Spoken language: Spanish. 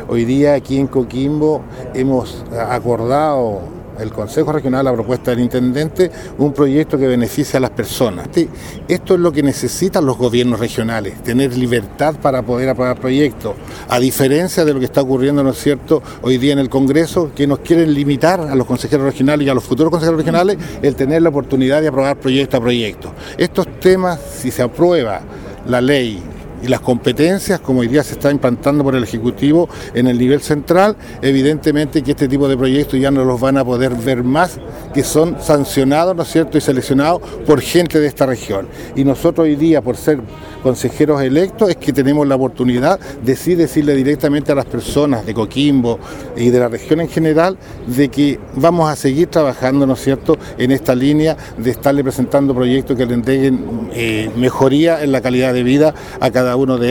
Hoy día aquí en Coquimbo hemos acordado el Consejo Regional, la propuesta del Intendente, un proyecto que beneficia a las personas. Esto es lo que necesitan los gobiernos regionales, tener libertad para poder aprobar proyectos, a diferencia de lo que está ocurriendo, ¿no es cierto?, hoy día en el Congreso, que nos quieren limitar a los consejeros regionales y a los futuros consejeros regionales el tener la oportunidad de aprobar proyecto a proyecto. Estos temas, si se aprueba la ley y las competencias, como hoy día se está implantando por el Ejecutivo en el nivel central, evidentemente que este tipo de proyectos ya no los van a poder ver más, que son sancionados, ¿no es cierto?, y seleccionados por gente de esta región. Y nosotros hoy día, por ser consejeros electos, es que tenemos la oportunidad de sí decirle directamente a las personas de Coquimbo y de la región en general, de que vamos a seguir trabajando, ¿no es cierto?, en esta línea de estarle presentando proyectos que le entreguen mejoría en la calidad de vida a cada uno de